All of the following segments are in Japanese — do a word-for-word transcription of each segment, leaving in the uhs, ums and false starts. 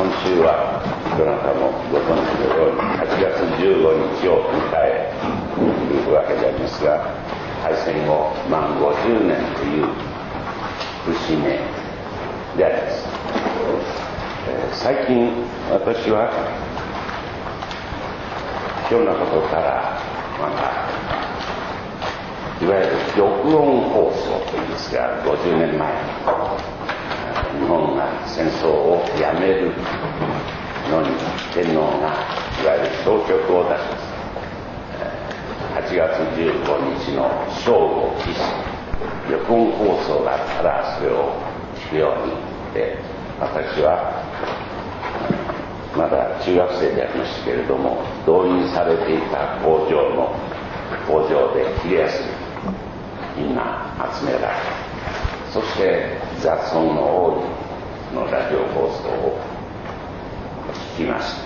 週はどなたもご存知のようにはちがつじゅうごにちを迎えるわけでありますが、敗戦後満ごじゅうねんという節目であります。えー、最近私はひょんなことからまたいわゆる玉音放送というんですが、ごじゅうねんまえ日本が戦争をやめるのに天皇がいわゆる消極を出します。はちがつじゅうごにちの正午を期し玉音放送があったらそれを聞くようにで、私はまだ中学生でありましたけれども、動員されていた工場の工場で昼休みみんな集められ、そして雑音の多いのラジオ放送を聞きました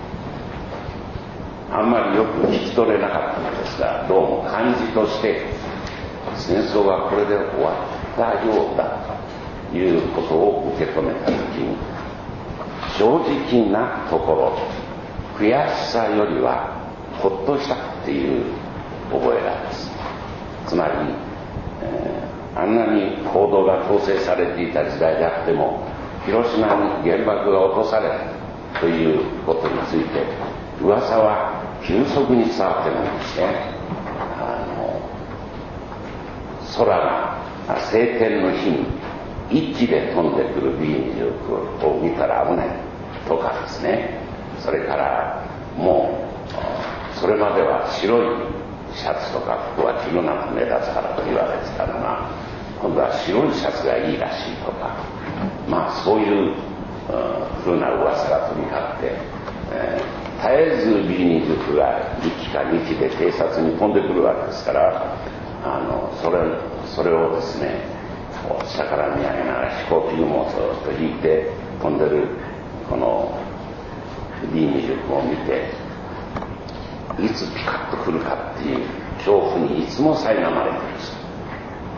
。あんまりよく聞き取れなかったのですが、どうも感じとして戦争がこれで終わったようだということを受け止めたときに、正直なところ悔しさよりはほっとしたっていう覚えがあります。つまり、えー、あんなに報道が統制されていた時代であっても広島に原爆が落とされたということについて噂は急速に伝わってまいりまして、あの空が晴天の日に一気で飛んでくる ビーにじゅうきゅう を見たら危ないとかですね、それからもうそれまでは白いシャツとか服は着るなく目立つからと言われてたのが、今度は白いシャツがいいらしいとか、まあそういうふうな噂が飛び交って、えー、絶えず ビーにじゅうきゅう がいっきかにきで偵察に飛んでくるわけですから、あのそれそれをですね下から見上げながら飛行機雲をずっと引いて飛んでるこの ビーにじゅうきゅう を見て、いつピカッと来るかっていう恐怖にいつも苛まれていました。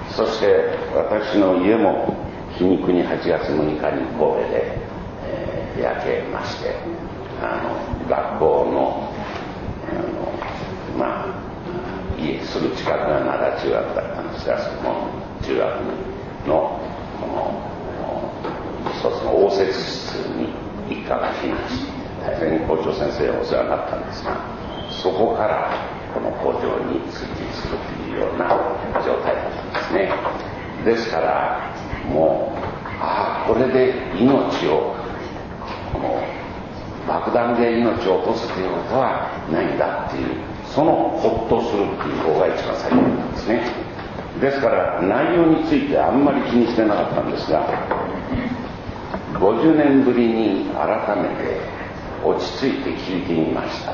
そして私の家も皮肉にはちがつむいかに神戸で、えー、焼けまして、あの学校の、あのまあ家すぐ近くが灘中学だったんですが、その中学のこの一つの応接室に一家が避難し、大変校長先生がお世話になったんですが、そこからこの工場に通勤するというような状態だったんですね。ですからもうああこれで命をこの爆弾で命を落とすということはないんだっていう、そのほっとするっていう方が一番最初だったんですね。ですから内容についてあんまり気にしてなかったんですが、ごじゅうねんぶりに改めて落ち着いて聞いてみました。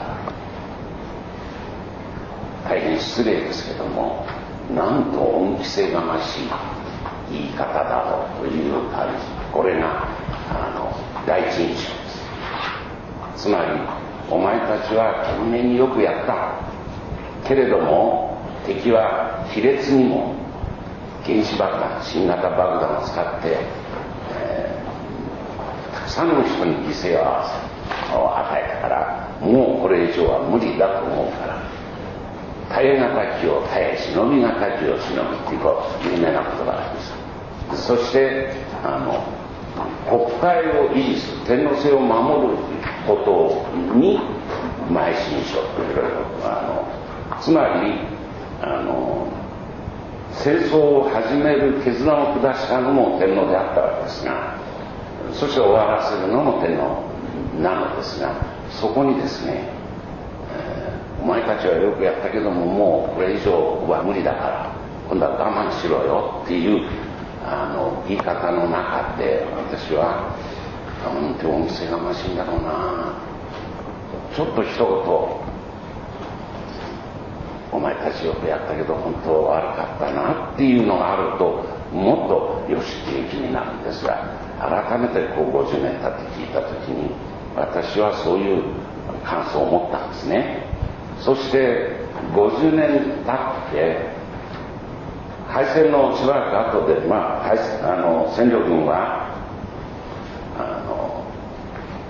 大変失礼ですけども、なんと恩着せがましい言い方だろうという感じ、これがあの第一印象です。つまりお前たちは懸命によくやったけれども、敵は卑劣にも原子爆弾、新型爆弾を使って、えー、たくさんの人に犠牲を与えたから、もうこれ以上は無理だと思うから、耐え難きを耐え、忍び難きを忍びっていう有名な言葉があります。そしてあの国会を維持する、天皇制を守ることに邁進しようといろいろ、あのつまりあの戦争を始める決断を下したのも天皇であったわけですが、そして終わらせるのも天皇なのですが、そこにですね、えー、お前たちはよくやったけどももうこれ以上は無理だから今度は我慢しろよっていうあの言い方の中で、私はなんて恩着せがましいんだろうな、ちょっと一言お前たちよくやったけど本当は悪かったなっていうのがあると、もっとよしっていう気になるんですが、改めてこうごじゅうねん経って聞いた時に私はそういう感想を持ったんですね。そしてごじゅうねん経って敗戦のしばらく後で、まあ、あの占領軍はあの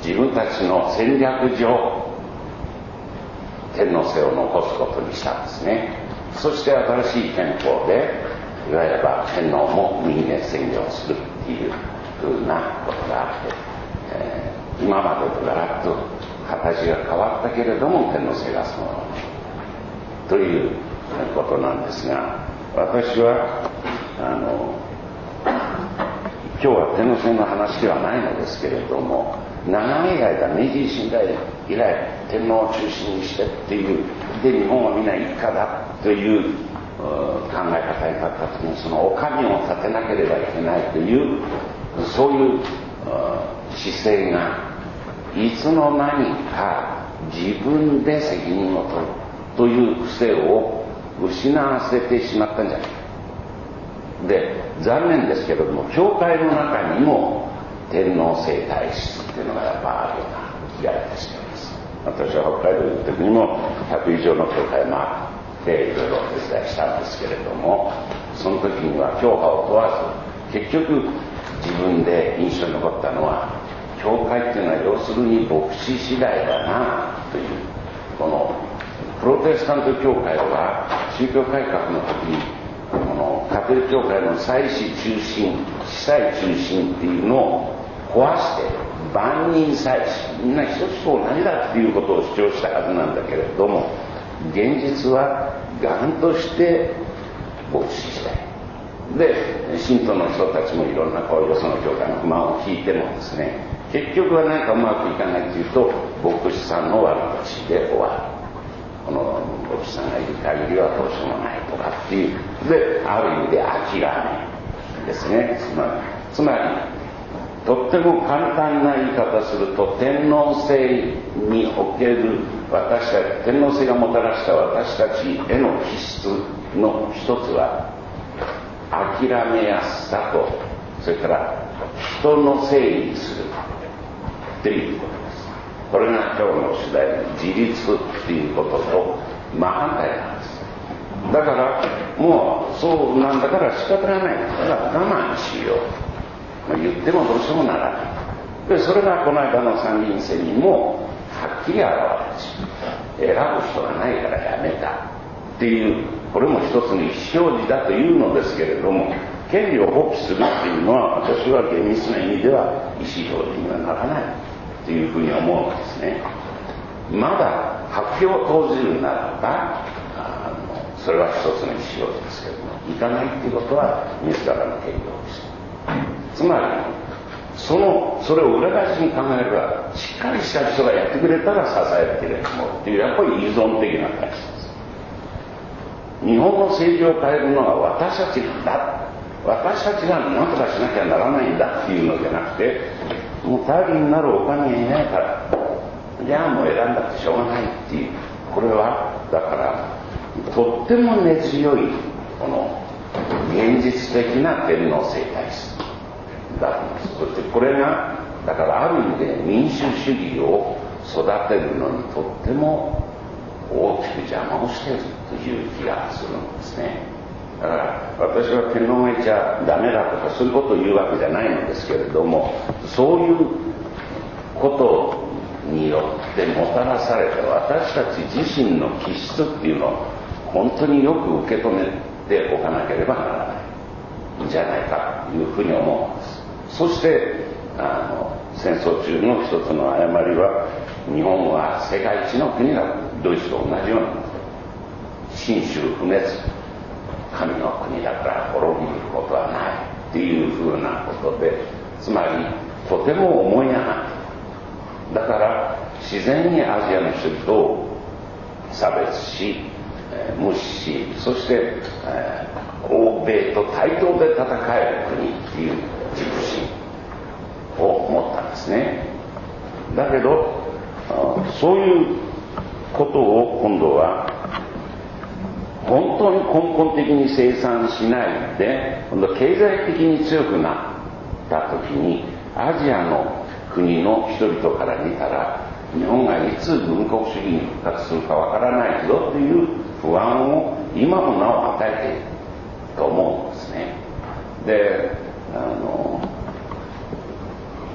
自分たちの戦略上天皇制を残すことにしたんですね。そして新しい憲法でいわゆる天皇も人間宣言をするっていうふうなことがあって、えー、今までとガラッと形が変わったけれども天皇制がそのままということなんですが、私はあの今日は天皇制の話ではないのですけれども、長い間明治維新代以来天皇を中心にしてっていうで日本はみんな一家だという考え方に立った時に、そのお上を立てなければいけないというそういう姿勢がいつの間にか自分で責任を取るという癖を失わせてしまったんじゃないか。で残念ですけれども、教会の中にも天皇制体質っていうのがやっぱあるような気がいたしています。私は北海道に行った時にもひゃく以上の教会を回っていろいろお手伝いしたんですけれども、その時には教派を問わず結局自分で印象に残ったのは、教会っていうのは要するに牧師次第だなという、このプロテスタント教会は宗教改革の時にこのカトリック教会の祭司中心司祭中心っていうのを壊して万人祭司みんな一つと同じだっていうことを主張したはずなんだけれども、現実は頑として牧師時代で信徒の人たちもいろんなこうよその教会の不満を聞いてもですね、結局は何かうまくいかないというと牧師さんの悪口で終わる。この牧師さんがいる限りはどうしようもないとかっていうで、ある意味で諦めですね。つまりつまりとっても簡単な言い方すると、天皇制における私たち、天皇制がもたらした私たちへの気質の一つは諦めやすさと、それから人のせいにするっていうことです。これが今日の主題の自立っていうことと真反対なんです。だからもうそうなんだから仕方がない、だから我慢しよう、まあ、言ってもどうしようもならないで、それがこの間の参議院選にもはっきり現れてしまう。選ぶ人がないからやめたっていう、これも一つの意思表示だというのですけれども、権利を放棄するっていうのは私は厳密な意味では意思表示にはならないというふうに思うんですね。まだ発表を投じるならばあのそれは一つの意思表示ですけれども、いかないっていうことは自らの権利を放棄する。つまりそのそれを裏返しに考えれば、しっかりした人がやってくれたら支えてくれるもっていう、やっぱり依存的な体質です。日本の政治を変えるのは私たちなんだ、私たちが何とかしなきゃならないんだっていうのじゃなくて、もう頼りになるお金がいないからじゃあもう選んだってしょうがないっていう、これはだからとっても根強いこの現実的な天皇制体質だと思います。そしてこれがだからある意味で民主主義を育てるのにとっても大きく邪魔をしているという気がするんですね。だから私は天皇がいちゃダメだとかそういうことを言うわけじゃないのですけれども、そういうことによってもたらされた私たち自身の気質っていうのを本当によく受け止めておかなければならないんじゃないかというふうに思うんです。そしてあの戦争中の一つの誤りは、日本は世界一の国だ、ドイツと同じように真宗不滅、神の国だから滅びることはないっていうふうなことで、つまりとても思いやがだから自然にアジアの人々を差別し、えー、無視し、そして、えー、欧米と対等で戦える国っていう自負心を持ったんですね。だけどそういうことを今度は本当に根本的に生産しないで、今度経済的に強くなった時にアジアの国の人々から見たら、日本がいつ軍国主義に復活するかわからないぞという不安を今もなお与えていると思うんですね。で、あの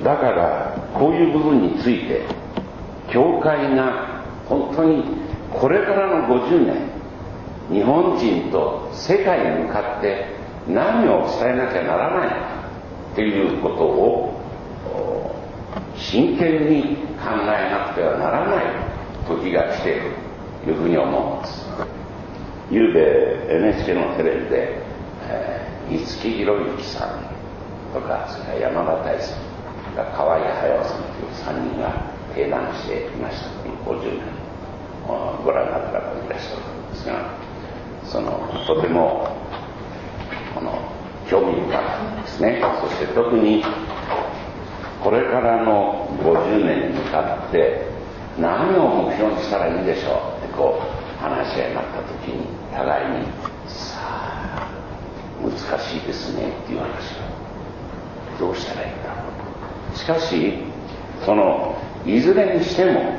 だからこういう部分について教会が本当にこれからのごじゅうねん日本人と世界に向かって何を伝えなきゃならないのかっていうことを真剣に考えなくてはならない時が来ているというふうに思うんです。ゆうべ エヌエイチケー のテレビで、えー、五木ひろゆきさんとかそれから山田大さんが河合隼さんというさんにんが定談していました。ごじゅうねんご覧になった方もいらっしゃると思うんですが、そのとてもこの興味深かったですね。そして特にこれからのごじゅうねんに向かって何を目標にしたらいいでしょうってこう話し合いになった時に互いにさあ難しいですねっていう話をどうしたらいいんだろう。しかしそのいずれにしても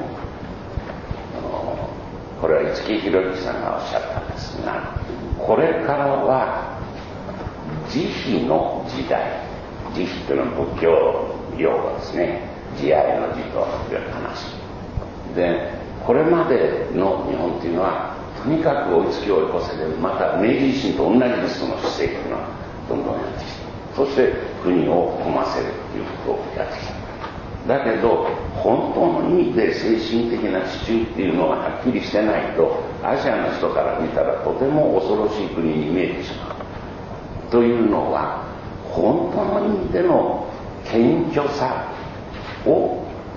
これは五木ひろゆきさんがおっしゃったんですが、これからは慈悲の時代、慈悲というのは仏教用語ですね。慈愛の慈という話で、これまでの日本というのはとにかく追いつき追い越せで、また明治維新と同じですその姿勢というのはどんどんやってきて、そして国を富ませるということをやってきた。だけど本当の意味で精神的な支柱っていうのがはっきりしてないと、アジアの人から見たらとても恐ろしい国に見えてしまうというのは、本当の意味での謙虚さを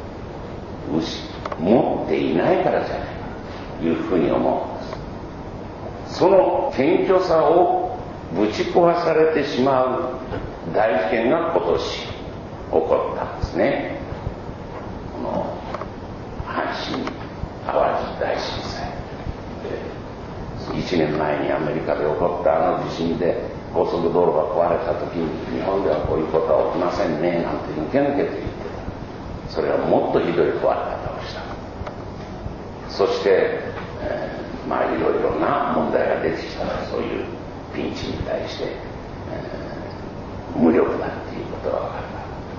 持っていないからじゃないかというふうに思うんです。その謙虚さをぶち壊されてしまう大事件が今年起こったんですね。この阪神・淡路大震災で、いちねんまえにアメリカで起こったあの地震で高速道路が壊れた時に、日本ではこういうことは起きませんねなんて抜け抜けて言ってた。それはもっとひどい壊れ方をした。そして、えー、まあいろいろな問題が出てきたら、そういうピンチに対して、えー、無力だっていうことが分かった。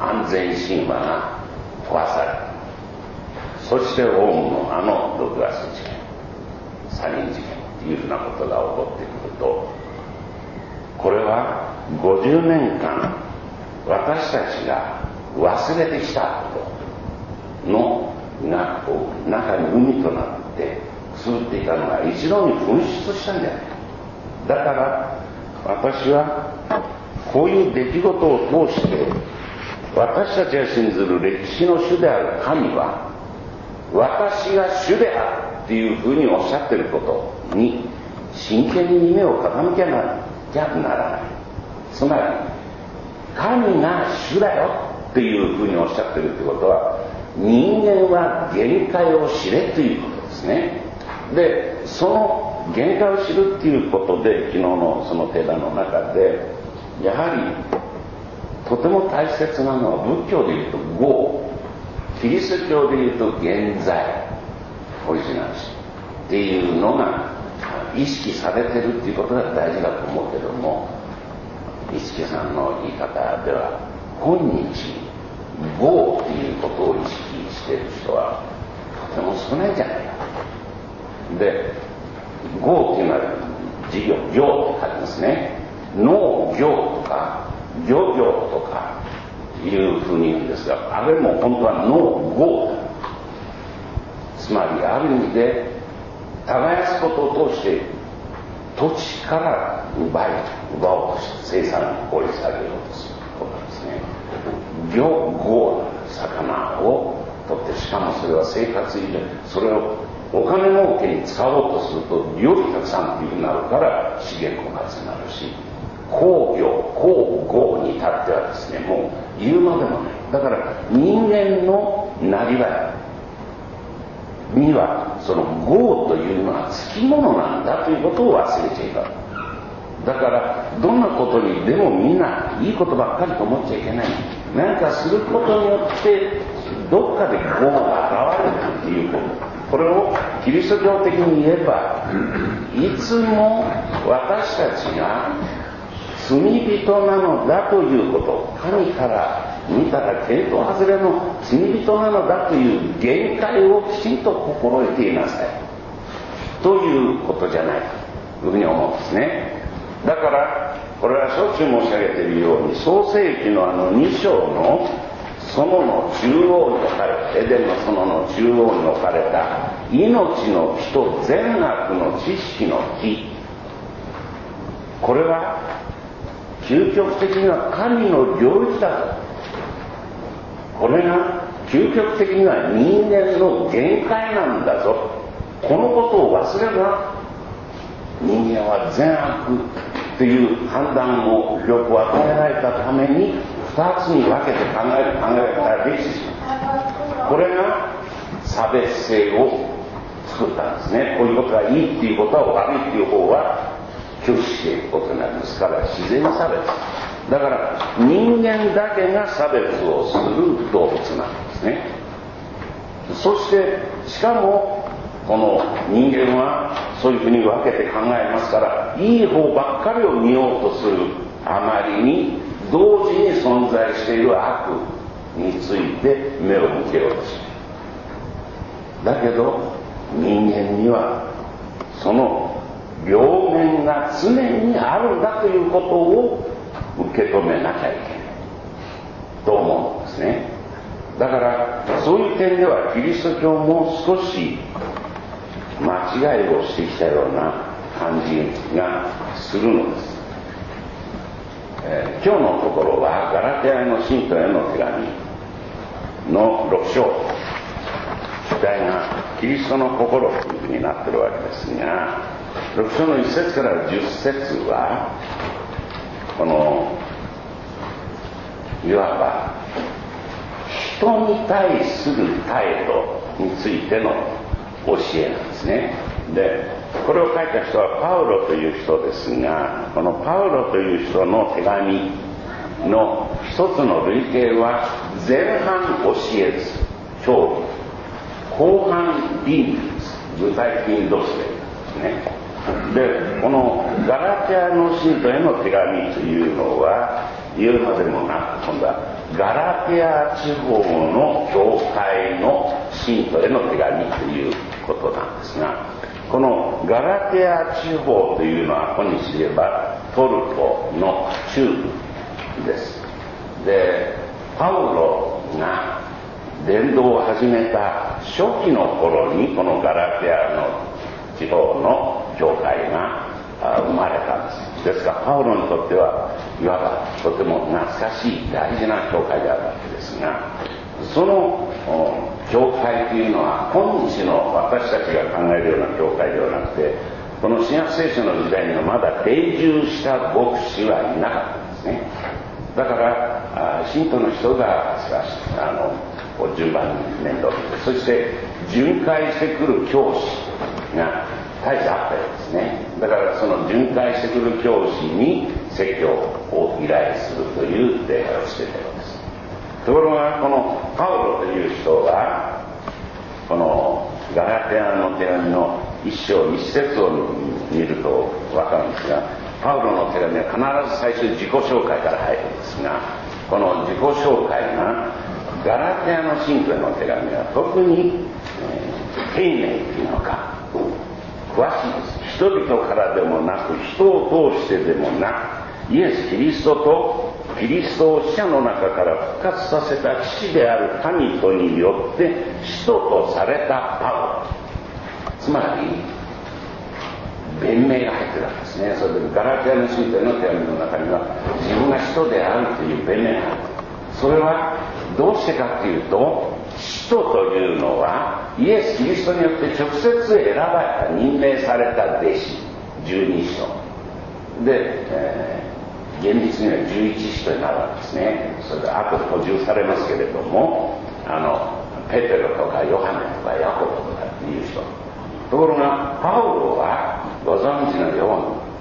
安全神話が壊された。そしてオウムのあのろくがつ事件、サリン事件っていうふうなことが起こってくると、これはごじゅうねんかん私たちが忘れてきたことのが中に海となってくすぶっていたのが一度に噴出したんじゃないか。だから私はこういう出来事を通して、私たちが信ずる歴史の主である神は私が主であるっていうふうにおっしゃっていることに真剣に目を傾けなきゃならない。つまり神が主だよっていうふうにおっしゃっているってことは、人間は限界を知れということですね。でその限界を知るっていうことで、昨日のその定談の中でやはりとても大切なのは、仏教でいうと業、キリスト教でいうと現在、オリジナルシっていうのが意識されてるっていうことが大事だと思うけども、五木さんの言い方では今日業っていうことを意識している人はとても少ないんじゃないか。で業っていうのは事業、業って書きますね。農業とか漁業とかいうふうに言うんですが、あれも本当は農業だ。つまりある意味で耕すことを通して土地から奪い奪おうとして生産に効率上げようとすることですね。漁業、魚を取って、しかもそれは生活以上、それをお金儲けに使おうとするとよりたくさんっていうふうになるから資源枯渇になるし、工業、工業に至ってはですね、もう言うまでもない。だから人間のなりわいにはその業というのはつきものなんだということを忘れちゃいかん。だからどんなことにでもみんないいことばっかりと思っちゃいけない。何かすることによってどっかで業が現れるということ、これをキリスト教的に言えば、いつも私たちが罪人なのだということ、神から見たら見当外れの罪人なのだという限界をきちんと心得ていなさいということじゃないかというふうに思うんですね。だからこれはしょっちゅう申し上げているように、創世記のあのに章の園の中央に置かれた、エデンの園の中央に置かれた命の木と善悪の知識の木、これは究極的には神の領域だと。これが究極的には人間の限界なんだぞ。このことを忘れば人間は善悪という判断の力を与えられたために二つに分けて考える考え方ができてしまう。これが差別性を作ったんですね。こういうことがいいっていうことは悪いっていう方は拒否していくことになりますから、自然差別だから人間だけが差別をする動物なんですね。そしてしかもこの人間はそういうふうに分けて考えますから、いい方ばっかりを見ようとするあまりに同時に存在している悪について目を向けようとする。だけど人間にはその両面が常にあるんだということを受け止めなきゃいけないと思うんですね。だからそういう点ではキリスト教も少し間違いをしてきたような感じがするのです、えー、今日のところはガラテヤの信徒への手紙のろく章、主題がキリストの心というふうになっているわけですが、ろく章のいち節からじゅっ節はこのいわば人に対する態度についての教えなんですね。でこれを書いた人はパウロという人ですが、このパウロという人の手紙の一つの類型は前半教えです、教義、後半倫理です、具体的にどうすればいいですね。でこのガラテヤの信徒への手紙というのは言うまでもなく、今度はガラテヤ地方の教会の信徒への手紙ということなんですが、このガラテヤ地方というのは今日言えばトルコの中部です。でパウロが伝道を始めた初期の頃にこのガラテヤの地方の教会が生まれたんです。ですからパウロにとってはいわばとても懐かしい大事な教会であるわけですが、その教会というのは今日の私たちが考えるような教会ではなくて、この新約聖書の時代にはまだ定住した牧師はいなかったんですね。だから信徒の人があの順番に面倒見て、そして巡回してくる教師が絶えずあったようですね。だからその巡回してくる教師に説教を依頼するという礼拝をしていたようです。ところがこのパウロという人はこのガラテヤの手紙の一章一節を見ると分かるんですが、パウロの手紙は必ず最初自己紹介から入るんですが、この自己紹介がガラテヤの信徒への手紙は特に、えー、丁寧というのか詳しいです。人々からでもなく人を通してでもなく、イエス・キリストとキリストを死者の中から復活させた父である神とによって使徒とされたパウロ、つまり弁明が入ってるわけですね。それでガラテヤの信徒への手紙の中には自分が使徒であるという弁明が入っている。それはどうしてかというと、使徒というのはイエス・キリストによって直接選ばれた、任命された弟子十二使徒で、えー、厳密には十一使徒になるわけですね。それで後で補充されますけれども、あのペテロとかヨハネとかヤコブとかっていう人。ところがパウロはご存知のように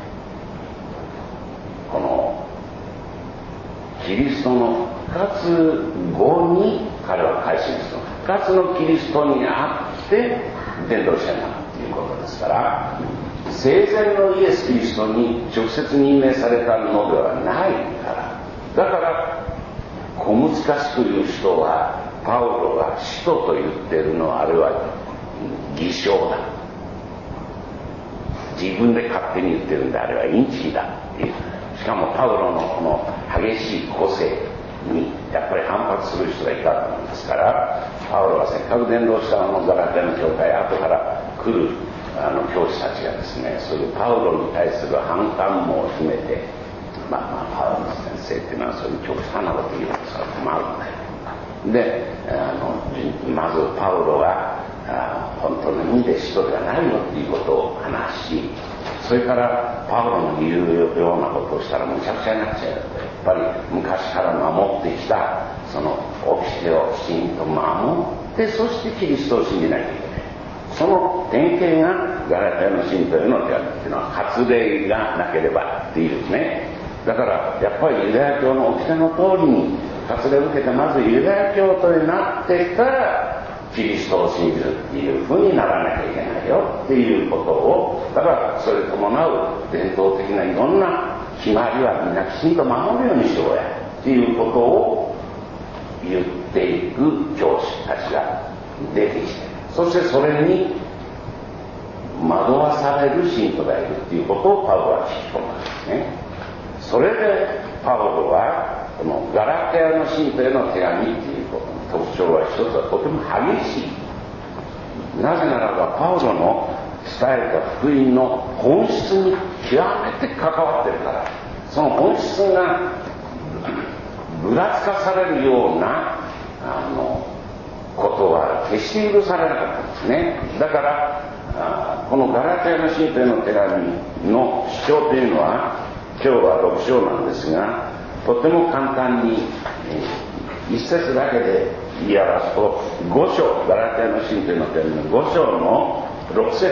このキリストの復活後に彼は改心する。復活のキリストにあって伝道者になるということですから、生前のイエス・キリストに直接任命されたのではないから、だから小難しく言う人は、パウロが使徒と言ってるのはあれは偽証だ、自分で勝手に言ってるんであれはインチキだっていう。しかもパウロのこの激しい個性にやっぱり反発する人がいたわけですから、パウロはせっかく伝道したあのガラテヤの教会、後から来るあの教師たちがですね、そういうパウロに対する反感も秘めて、まあまあパウロ先生っていうのはそういう極端なこと言うんですから困るんだよ。で、あのまずパウロがあ本当の意味で使徒ではないよっていうことを話し、それからパウロの言うようなことをしたらむちゃくちゃになっちゃう。やっぱり昔から守ってきたその掟をきちんと守って、そしてキリストを信じなきゃいけない。その典型がガラテヤの信徒への手紙っていうのは、割礼がなければっていうんですね。だからやっぱりユダヤ教の掟の通りに割礼を受けて、まずユダヤ教徒になってからキリストを信じるっていうふうにならなきゃいけないよっていうことを、だからそれに伴う伝統的ないろんな決まりはみんなきちんと守るようにしようやっていうことを言っていく教師たちが出てきて、そしてそれに惑わされる信徒がいるっていうことをパウロは聞き込むんですね。それでパウロはこのガラテヤの信徒への手紙っていうことの特徴は一つはとても激しい。なぜならばパウロの伝えた福音の本質に極めて関わってるから、その本質がぶらつかされるようなあのことは決して許されなかったんですね。だからあこのガラテヤの信徒への手紙の主張というのは、今日はろく章なんですが、とても簡単に、えー、一節だけで言い表すと、ご章、ガラテヤの信徒への手紙のご章のろく節、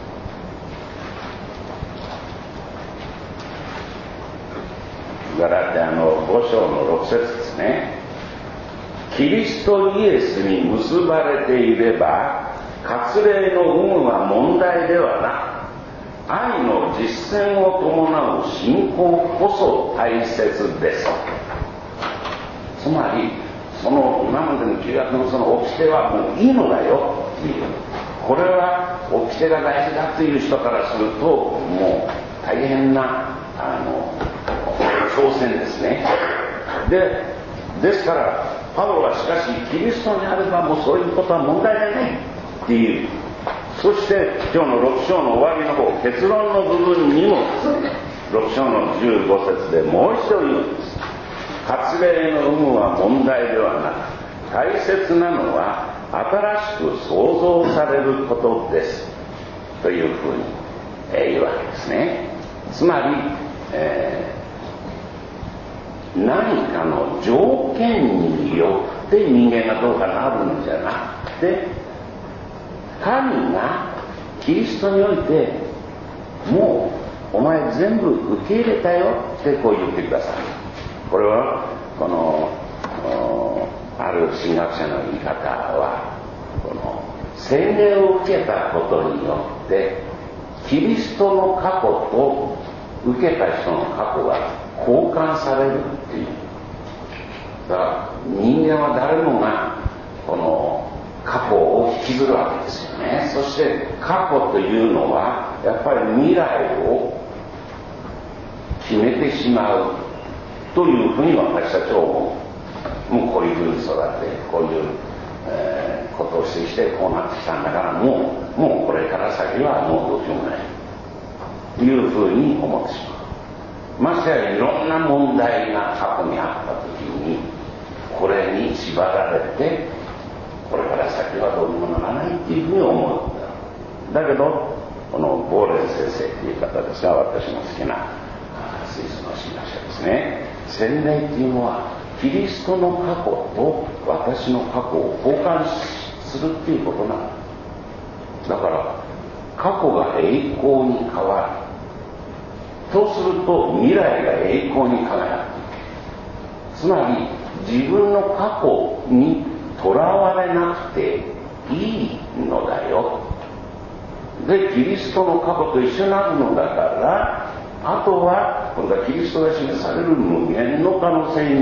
ガラテヤのご章のろく節ですね。キリストイエスに結ばれていれば、割礼の有無は問題ではなく、愛の実践を伴う信仰こそ大切です。つまりその今までの旧約のその掟はもういいのだよっていう、これは掟が大事だという人からするともう大変なあの挑戦ですね。でですからパウロはしかしキリストにあればもうそういうことは問題がないっていう。そして今日のろく章の終わりの方、結論の部分にもろく章のじゅうご節でもう一度言うんです。割礼の有無は問題ではなく、大切なのは新しく創造されることですというふうに言うわけですね。つまり、えー、何かの条件によって人間がどうかなるんじゃなくて、神がキリストにおいてもうお前全部受け入れたよってこう言ってください。これはこのある神学者の言い方は、この洗礼を受けたことによってキリストの過去と受けた人の過去が交換されるっていう。だから人間は誰もがこの過去を引きずるわけですよね。そして過去というのはやっぱり未来を決めてしまうというふうに私たちは思う。もうこういうふうに育ってこういう、えー、ことをしてきてこうなってきたんだから、もうもうこれから先はもうどうしようもないというふうに思ってしまう。ましてやいろんな問題が過去にあった時にこれに縛られてこれから先はどうにもならないっていうふうに思うんだ。だけどこのボーレン先生っていう方ですが、私の好きなスイスの神学者ですね。洗礼っていうのはキリストの過去と私の過去を交換するっていうことなのだから、過去が栄光に変わるとすると未来が栄光に輝く。つまり自分の過去にとらわれなくていいのだよ。でキリストの過去と一緒になるのだから、あとは今度はキリストが示される無限の可能性に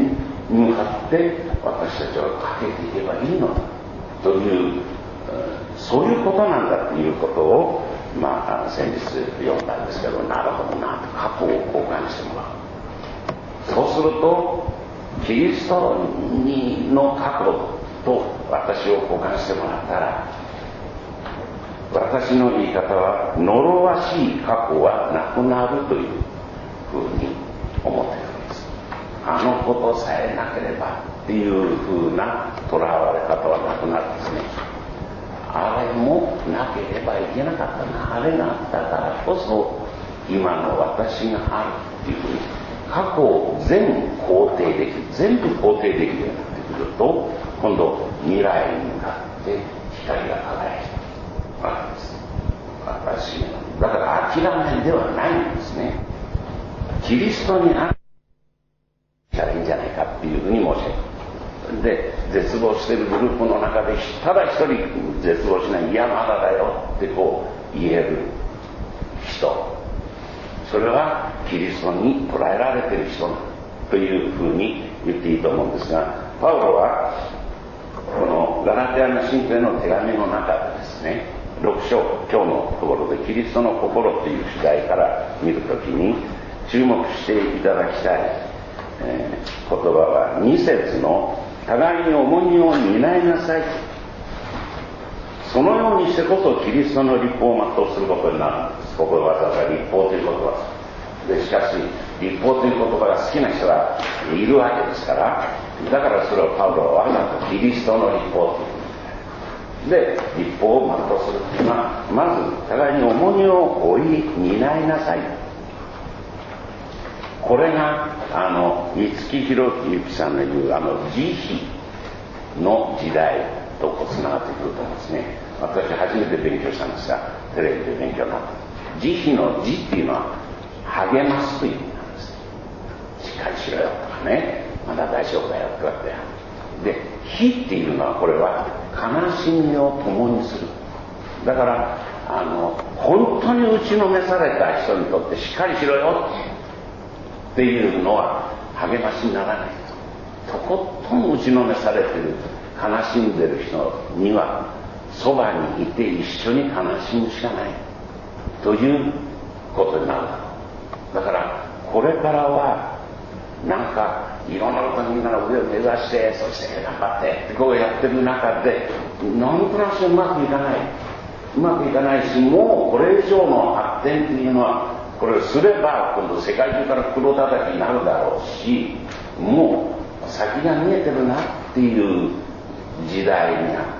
向かって私たちはかけていけばいいのだという、そういうことなんだということを、まあ、先日読んだんですけど、なるほどなと過去を交換してもらう。そうするとキリストにの過去と私を交換してもらったら、私の言い方は呪わしい過去はなくなるというふうに思っているんです。あのことさえなければっていうふうなとらわれ方はなくなるんですね。あれもなければいけなかったな、あれがあったからこそ今の私があるっていうふうに過去を全肯定できる、全部肯定できるようになってくると、今度未来に向かって光が輝いてくるわけです。私だから諦めではないんですね。キリストにあったらいいんじゃないかっていうふうに申し上げる。で、絶望しているグループの中でただ一人絶望しない、いやまだだよってこう言える人、それはキリストに捉えられている人というふうに言っていいと思うんですが、パウロはこのガラテヤの信徒への手紙の中でですね、ろく章今日のところでキリストの心という主題から見るときに注目していただきたい、えー、言葉はに節の互いに重荷を担いなさい、そのようにしてこそキリストの立法を全うすることになるんです。ここでわざわざ立法という言葉で、しかし立法という言葉が好きな人がいるわけですから、だからそれをパウロはわざとキリストの立法というで、立法を全うするというのは、まず互いに重荷を負い担いなさい。これがあの五木ひろゆきさんの言うあの慈悲の時代とこうつながってくると思うんですね。私初めて勉強したんですが、テレビで勉強になった。慈悲の慈っていうのは励ますという意味なんです。しっかりしろよとかね、まだ大丈夫だよって言われて、で悲っていうのはこれは悲しみを共にする。だからあの本当に打ちのめされた人にとってしっかりしろよっていうのは励ましにならないと。とことん打ちのめされている、悲しんでいる人にはそばにいて一緒に悲しむしかないということになるだろう。だからこれからはなんかいろんなことみんなの上を目指して、そして頑張ってってこうやってる中でなんとなくうまくいかないうまくいかないし、もうこれ以上の発展っていうのはこれをすれば今度世界中から黒叩きになるだろうし、もう先が見えてるなっていう時代になって、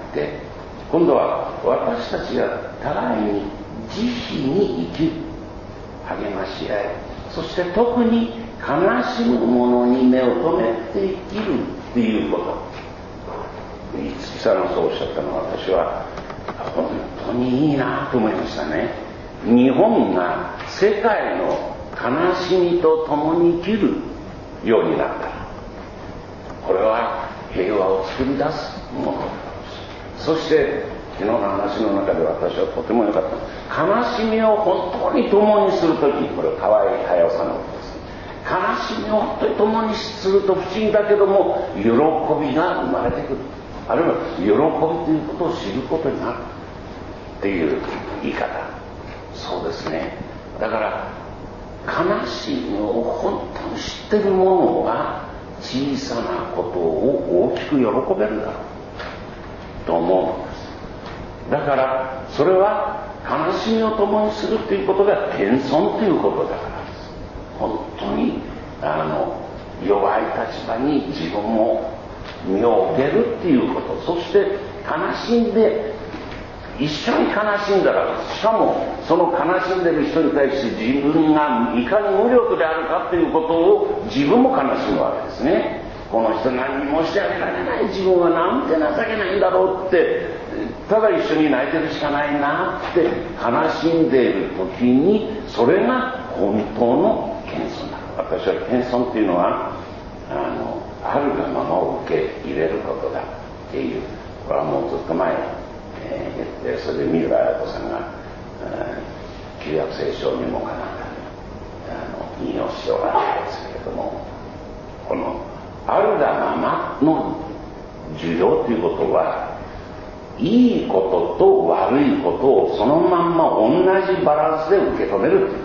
今度は私たちが互いに慈悲に生きる、励まし合い、そして特に悲しむ者に目を留めて生きるっていうこと。五木さんがそうおっしゃったのは、私は本当にいいなと思いましたね。日本が世界の悲しみと共に生きるようになったら、これは平和を作り出すものだ。そして昨日の話の中で私はとても良かったのは、悲しみを本当に共にするとき、これは河合隼さんのことです。悲しみを本当に共にすると不思議だけども喜びが生まれてくる、あるいは喜びということを知ることになるっていう言い方。そうですね。だから悲しみを本当に知ってる者が小さなことを大きく喜べるだろうと思うんです。だからそれは悲しみを共にするということが謙遜ということだからです。本当にあの弱い立場に自分を身を置けるっていうこと、そして悲しんで一緒に悲しんだら、しかもその悲しんでる人に対して自分がいかに無力であるかということを自分も悲しむわけですね。この人何にもしてあげられない自分はなんて情けないんだろうって、ただ一緒に泣いてるしかないなって悲しんでいる時に、それが本当の謙遜だ。私は謙遜っていうのはあのあるがままを受け入れることだっていう、これはもうずっと前えー、言って、それで三浦綾子さんが旧約聖書にもかなんかあの引用しようがないんですけれども、このあるがままの受容ということはいいことと悪いことをそのまんま同じバランスで受け止めるということです。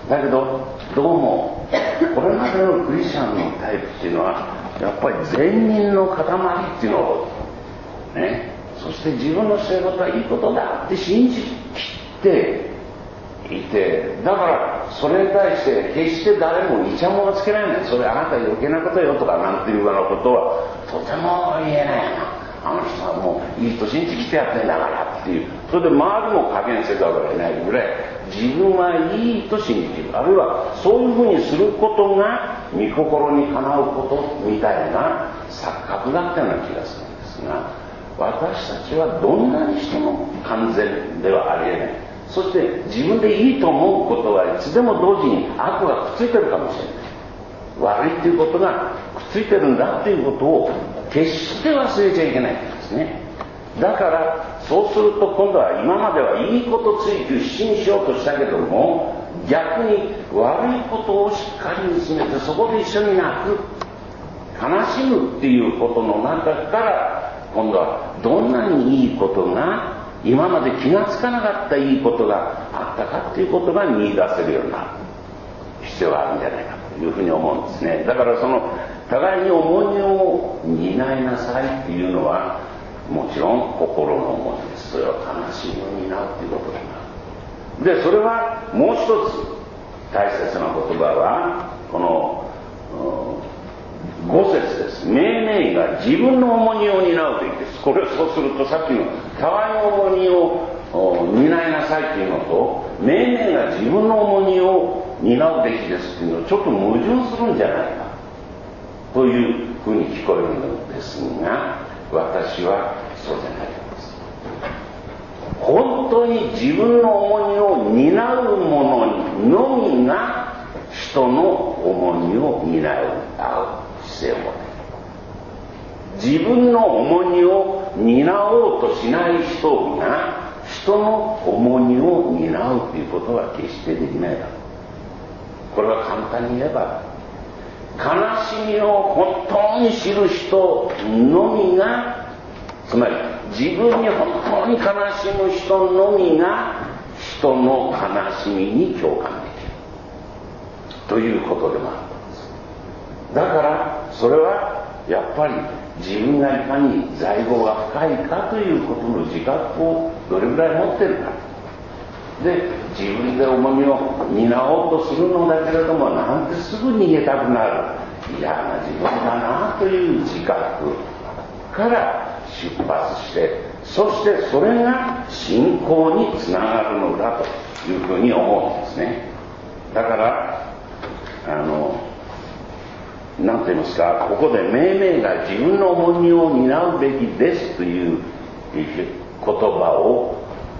だけどどうもこれまでのクリスチャンのタイプっていうのはやっぱり善人の塊っていうのをね、そして自分のしていることはいいことだって信じきっていて、だからそれに対して決して誰もイチャモンをつけられない。それあなた余計なことよとかなんていうようなことはとても言えないな。あの人はもういいと信じきってやってんだからっていう、それで周りも加減せざるを得ないぐらい自分はいいと信じている、あるいはそういうふうにすることが御心にかなうことみたいな錯覚だったような気がするんですが、私たちはどんなにしても完全ではありえない。そして自分でいいと思うことはいつでも同時に悪がくっついてるかもしれない。悪いっていうことがくっついてるんだっていうことを決して忘れちゃいけないんですね。だからそうすると今度は今まではいいこと追求必死にしようとしたけども、逆に悪いことをしっかり見つめてそこで一緒に泣く、悲しむっていうことの中から今度はどんなにいいことが今まで気がつかなかったいいことがあったかっていうことが見出せるような必要があるんじゃないかというふうに思うんですね。だからその互いに重荷を担いなさいっていうのはもちろん心の重荷です。それは悲しみを担うっていうことだな。でそれはもう一つ大切な言葉はこのご節です。命名が自分の重荷を担うべきです。これをそうするとさっきの互いの重荷を担いなさいっていうのと、命名が自分の重荷を担うべきですっていうのはちょっと矛盾するんじゃないかというふうに聞こえるのですが、私はそうじゃないんです。本当に自分の重荷を担う者のみが人の重荷を担う姿勢を持っている。自分の重荷を担おうとしない人が人の重荷を担うということは決してできないだろう。これは簡単に言えば悲しみを本当に知る人のみが、つまり自分に本当に悲しむ人のみが人の悲しみに共感できるということでもあるんです。だからそれはやっぱり自分がいかに在庫が深いかということの自覚をどれぐらい持っているかで、自分で重荷を担おうとするのだけれども、なんてすぐ逃げたくなる嫌な自分だなという自覚から出発して、そしてそれが信仰につながるのだというふうに思うんですね。だからあの何と言いますか、ここで命名が自分の重荷を担うべきですという言葉を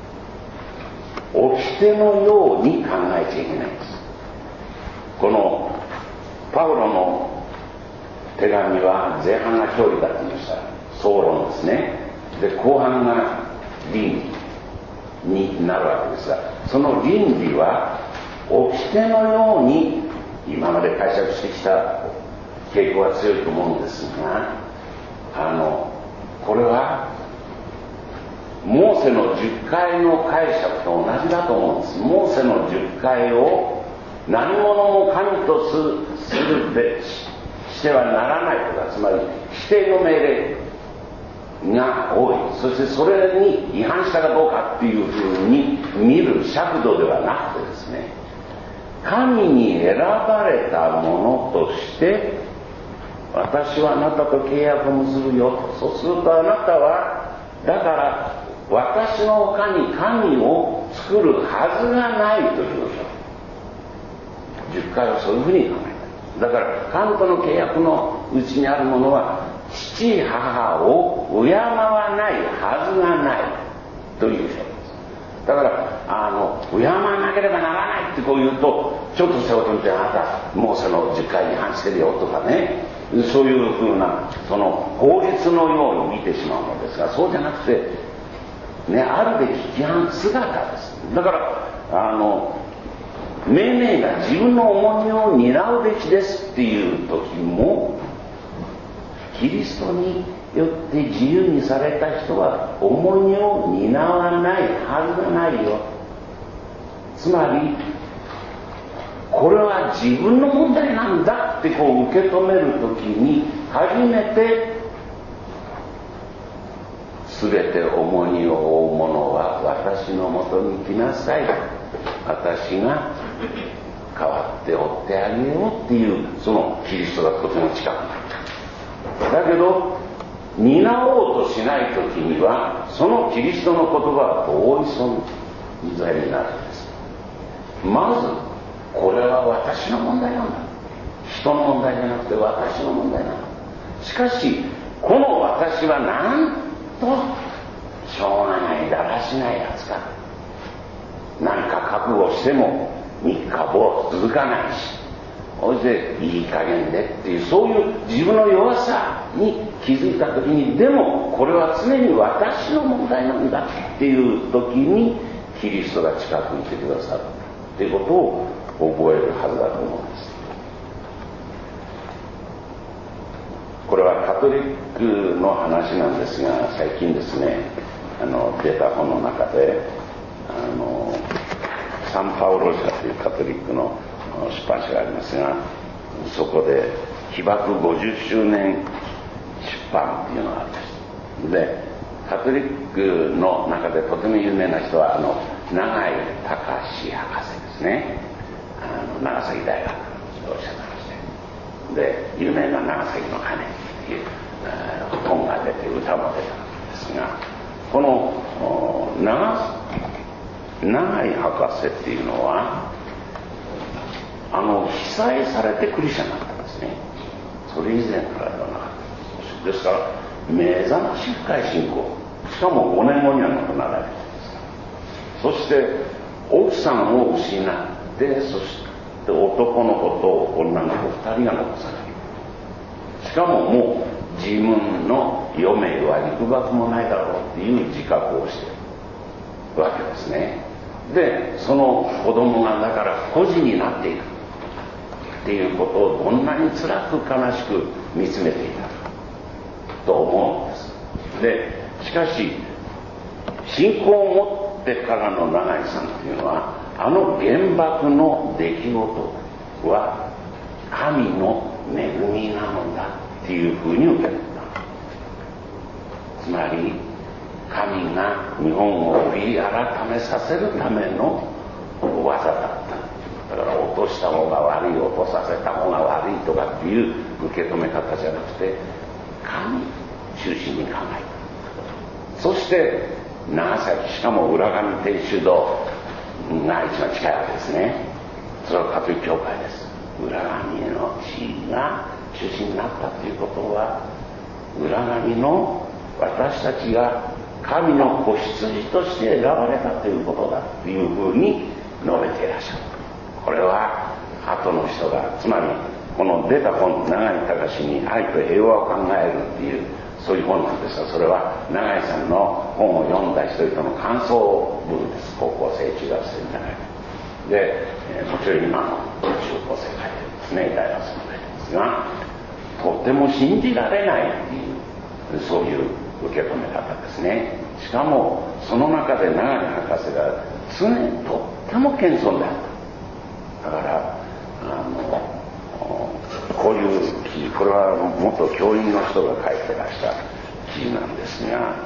掟のように考えちゃいけないんです。このパウロの手紙は前半が教理だと言いました。総論ですね。で後半が倫理になるわけですが、その倫理は掟のように今まで解釈してきた傾向が強いと思うんですが、あのこれはモーセの十戒の解釈と同じだと思うんです。モーセの十戒を何者も神とするべしてはならないとか、つまり否定の命令が多い。そしてそれに違反したかどうかっていうふうに見る尺度ではなくてですね、神に選ばれたものとして私はあなたと契約を結ぶよと。そうするとあなたはだから私の他に神を作るはずがないというの。十戒はそういうふうに考えた。だから神との契約のうちにあるものは父母を敬わないはずがないという人です。だからあの敬わなければならないってこう言うと、ちょっとしたことにってあなたモーセの十戒に違反してるよとかね、そういうふうなその法律のように見てしまうのですが、そうじゃなくてね、あるべき規範姿です。だからあの命名が自分の重荷を担うべきですっていう時も、キリストによって自由にされた人は重荷を担わないはずがないよ。つまりこれは自分の問題なんだってこう受け止める時に初めて、すべて重荷を負う者は私のもとに来なさい、私が代わって追ってあげようっていう、そのキリストがとても近くなった。だけど担おうとしない時には、そのキリストの言葉は大いそに罪になるんです。まずこれは私の問題なんだ、人の問題じゃなくて私の問題なんだ。しかしこの私はなんとしょうがないだらしないやつか、何か覚悟しても三日坊続かないし、そしていい加減でっていう、そういう自分の弱さに気づいた時に、でもこれは常に私の問題なんだっていう時にキリストが近くにいてくださるっていうことを覚えるはずだと思うんです。これはカトリックの話なんですが、最近ですね、あの出た本の中で、あのサンパウロ社というカトリックの出版社がありますが、そこで被爆ごじゅっしゅうねん出版っていうのがありました。でカトリックの中でとても有名な人はあの永井隆博士ですね。あの長崎大学の教授さんで、で有名な長崎の鐘っていう本が出て歌も出たんですが、この長永井博士っていうのはあの被災されてクリスチャンになったんですね。それ以前からではなかった。ですから目覚まし深い信仰、しかもごねんごには亡くなられています。そして奥さんを失って、そして男の子と女の子ふたりが残される。しかももう自分の余命は幾ばくもないだろうっていう自覚をしているわけですね。でその子供がだから孤児になっていくっていうことをどんなに辛く悲しく見つめていたかと思うんです。でしかし信仰を持ってからの永井さんっていうのは、あの原爆の出来事は神の恵みなのだっていうふうに受け取った。つまり神が日本を悔い改めさせるための技だった。だから落とした方が悪い、落とさせた方が悪いとかっていう受け止め方じゃなくて、神中心に考えた。そして長崎、しかも浦上天主堂が一番近いわけですね。それはカトリック教会です。浦上の地位が中心になったということは、浦上の私たちが神の子羊として選ばれたということだというふうに述べていらっしゃる。これは後の人が、つまりこの出た本、永井隆に愛と平和を考えるっていう、そういう本なんですが、それは永井さんの本を読んだ人々の感想文です。高校生中学生の中で、えー、もちろん今の中高生書いてるんですね、大学生も書いてますが、とても信じられないっていう、そういう受け止め方ですね。しかもその中で永井博士が常にとっても謙遜であった。だからあのこういう記事、これは元教員の人が書いてらした記事なんですが、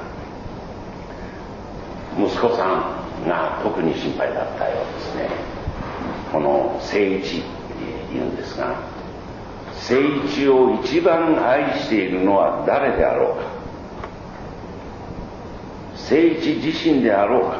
息子さんが特に心配だったようですね。この誠一って言うんですが、誠一を一番愛しているのは誰であろうか、誠一自身であろうか、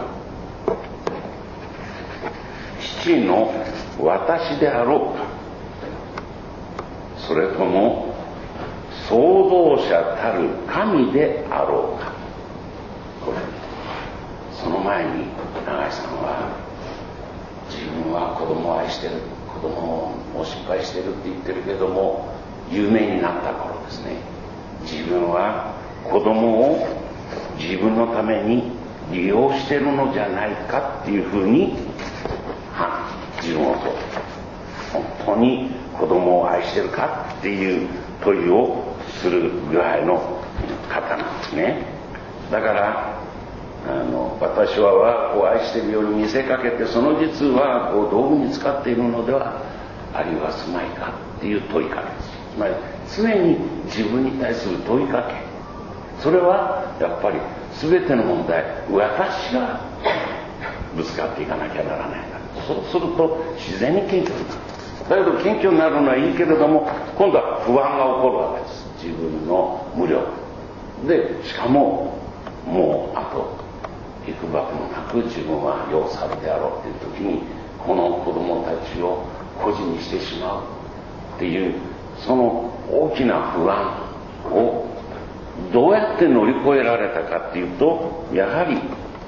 父の私であろうか、それとも創造者たる神であろうか。これその前に永井さんは、自分は子供を愛してる、子供を心配してるって言ってるけども、有名になった頃ですね、自分は子供を自分のために利用してるのじゃないかっていうふうに自分を問う。本当に子供を愛してるかっていう問いをするぐらいの方なんですね。だからあの私は我が子を愛しているように見せかけて、その実はこう道具に使っているのではありますまいかっていう問いかけです。つまり常に自分に対する問いかけ、それはやっぱり全ての問題、私がぶつかっていかなきゃならないんだ。そうすると自然に謙虚になる。だけど謙虚になるのはいいけれども、今度は不安が起こるわけです。自分の無力で、しかももうあといくばくもなく自分は世を去るであろうっていう時に、この子供たちを孤児にしてしまうっていうその大きな不安をどうやって乗り越えられたかっていうと、やはり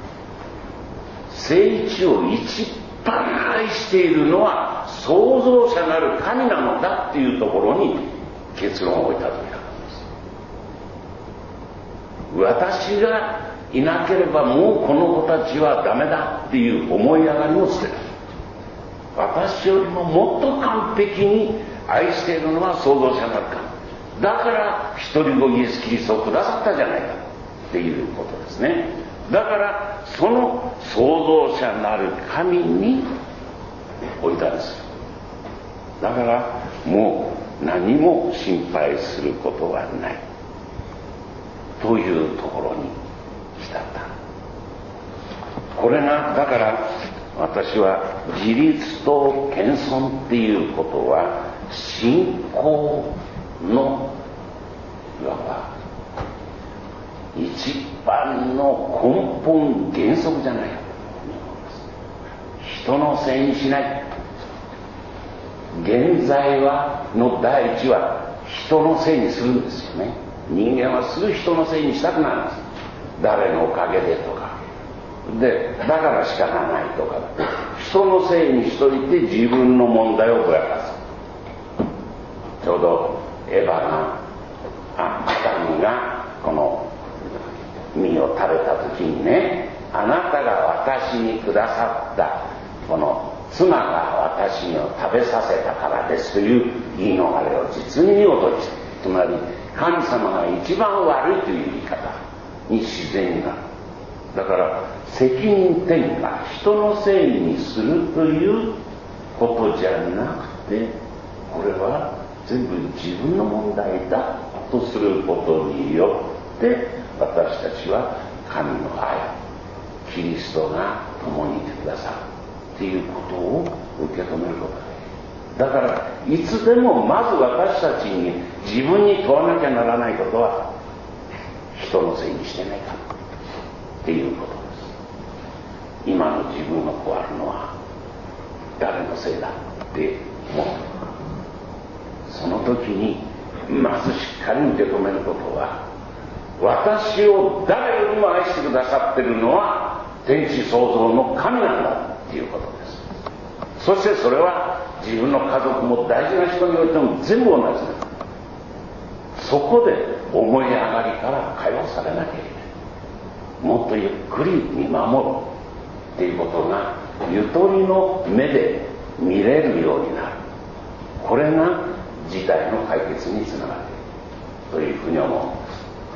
聖一を一番愛しているのは創造者なる神なのだっていうところに結論を置いた時なんです。私がいなければもうこの子たちはダメだっていう思い上がりを捨てる。私よりももっと完璧に愛しているのは創造者なる神だから、一人子イエス・キリストをくださったじゃないかっていうことですね。だからその創造者なる神にお委ねする。だからもう何も心配することはないというところに浸った。これがだから私は自立と謙遜っていうことは信仰のいわば一番の根本原則じゃないかと思います。人のせいにしない。現在はの第一は人のせいにするんですよね。人間はすぐ人のせいにしたくなるんです。誰のおかげでとかで、だから仕方ないとか、人のせいにしといて自分の問題をぼやかす。ちょうどエヴァがあアダムがこの実を食べた時にね、あなたが私にくださったこの妻が私に食べさせたからですという言い逃れを実に見事にした。つまり神様が一番悪いという言い方に自然になる。だから責任転嫁、人のせいにするということじゃなくて、これは全部自分の問題だとすることによって私たちは神の愛、キリストが共にいてくださるっていうことを受け止めることができる。だからいつでもまず私たちに自分に問わなきゃならないことは、人のせいにしてないかっていうことです。今の自分がこうあるのは誰のせいだって思う。その時にまずしっかり受け止めることは、私を誰よりも愛してくださっているのは天地創造の神なんだっていうことです。そしてそれは自分の家族も大事な人においても全部同じです。そこで思い上がりから解放されなきゃいけない。もっとゆっくり見守るっていうことがゆとりの目で見れるようになる。これが事態の解決につながっているというふうに思うんです。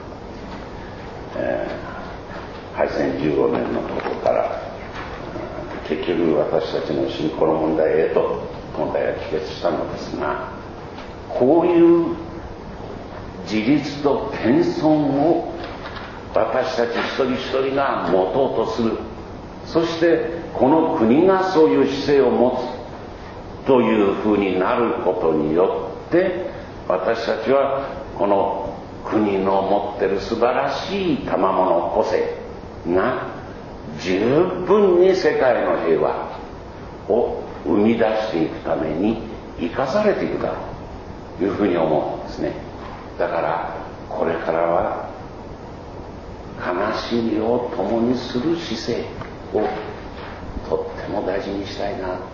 えー、敗戦じゅうごねんのことから結局私たちの信仰の問題へと問題が帰結したのですが、こういう自立と謙遜を私たち一人一人が持とうとする。そしてこの国がそういう姿勢を持つというふうになることによって、私たちはこの国の持ってる素晴らしい賜物個性が十分に世界の平和を生み出していくために生かされていくだろうというふうに思うんですね。だからこれからは悲しみを共にする姿勢をとっても大事にしたいな。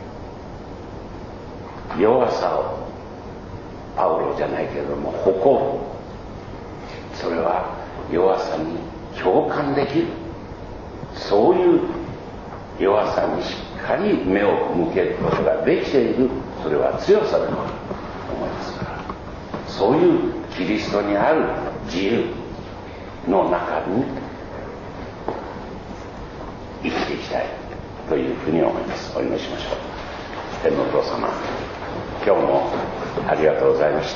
弱さをパウロじゃないけれども誇る、それは弱さに共感できる、そういう弱さにしっかり目を向けることができている、それは強さだと思いますから、そういうキリストにある自由の中に生きていきたいというふうに思います。お祈りしましょう。天のお父様、今日もありがとうございました。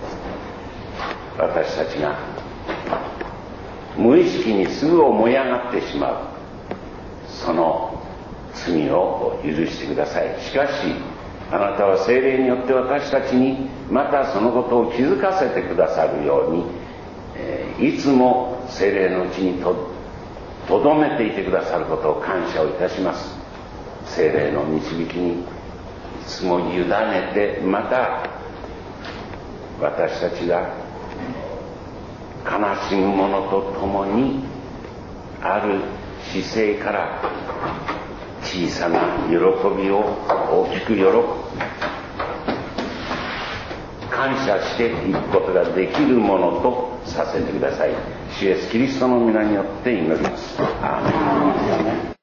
私たちが無意識にすぐ思い上がってしまうその罪を許してください。しかしあなたは聖霊によって私たちにまたそのことを気づかせてくださるように、えー、いつも聖霊のうちにととどめていてくださることを感謝をいたします。聖霊の導きにいつも委ねて、また私たちが悲しむ者と共にある姿勢から小さな喜びを大きく喜ぶ、感謝していくことができるものとさせてください。主イエスキリストの皆によって祈ります。アーメン。